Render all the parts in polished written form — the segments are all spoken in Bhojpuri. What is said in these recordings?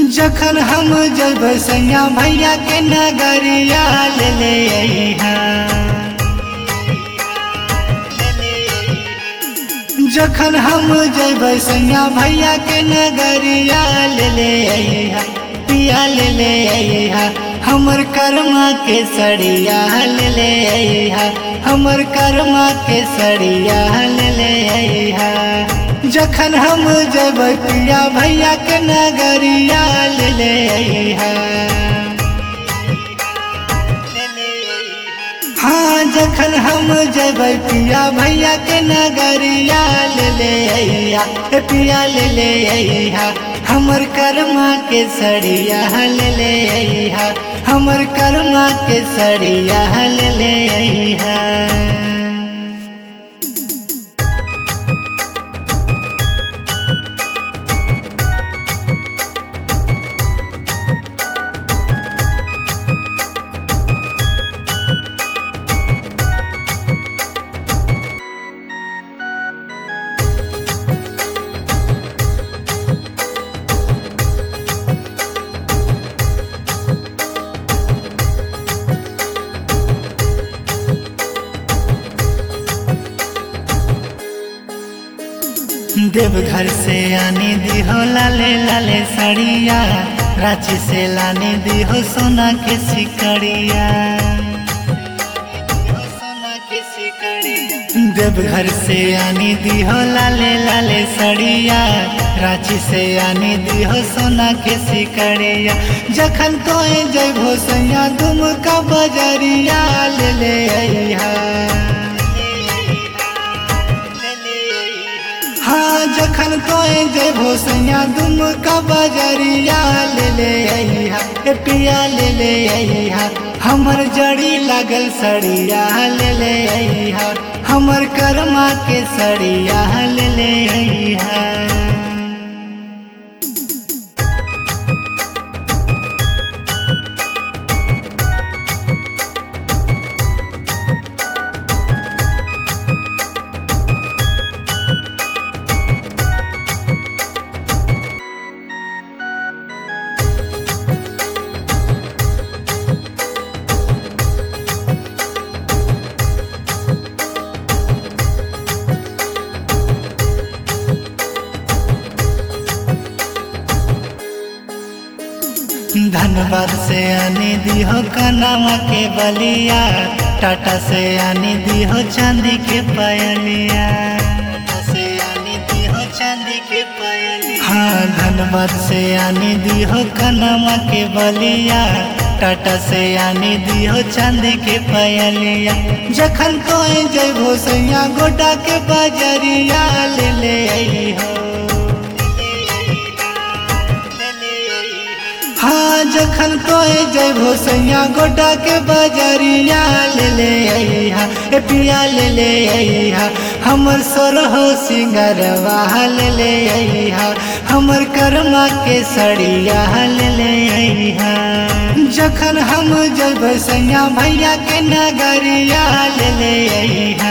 जखन हम जब सैया भैया के नगरिया ले अइहा। जखन हम जब सैया भैया के नगरिया ले अइहा, पिया ले अइहा। हमर कर्मा के सड़िया ले अइहा, हमर कर्मा के सड़िया ले अइहा। जखन हम जब पिया भैया के नगरिया ले अइहा। हाँ, जखन हम जब पिया भैया के नगरिया ले अइहा, पिया ले अइहा। हमर कर्मा के सड़िया ले अइहा, हमर कर्मा के सड़िया ले अइहा। देवघर से आने दी हो लाले लाले साड़िया, रांची से लाने दी हो सोना के सिकड़िया। देवघर से आने दी हो लाले लाले साड़िया, रांची से आने दी हो सोना के सिकड़िया। जखन तोए जइबो सैया दुमका बजरिया ले अइहा। हाँ, जखन तोए जइबो सैया दुमका बजरिया ले अइहा, पिया ले अइहा। हमर जड़ी लागल सड़िया ले अइहा, हमर कर्मा के सड़िया ले अइहा। धनबाद से आने दी हो कनामा के बलिया, टाटा से आने दी हो चांदी के पायलिया। हाँ, धनबाद से आने दी हो कनामा के बलिया, टाटा से आने दी हो चांदी के पायलिया। जखन तोए जइबो सैया गोटा के बजरिया ले अइहो। हाँ, जखन तोए जइबो सैया गोटा के बजरिया ले अइहा, पिया ले अइहा। हमर सोरहो सिंगरवा ले अइहा, हमर कर्मा के सड़िया ले अइहा। जखन हम जइबो सैया भैया के नगरिया ले अइहा।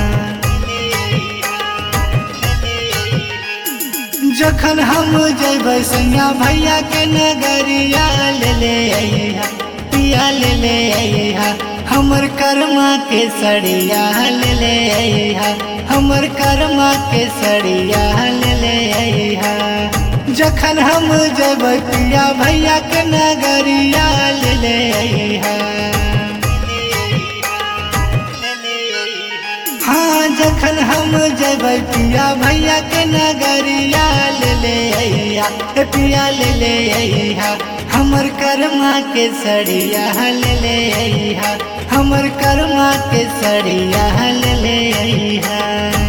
जखन हम जइबै सैया भैया के नगरिया ले अइहा, पिया ले अइहा। हमर कर्मा के सड़िया ले अइहा, हमर कर्मा के सड़िया ले अइहा। जखन हम जइबै पिया भैया के नगरिया ले अइहा। हाँ, जखन हम जइबै पिया भैया के नगरिया ले अइहा, पिया ले अइहा। हमर कर्मा के सड़िया ले अइहा, हमर कर्मा के सड़िया ले अइहा।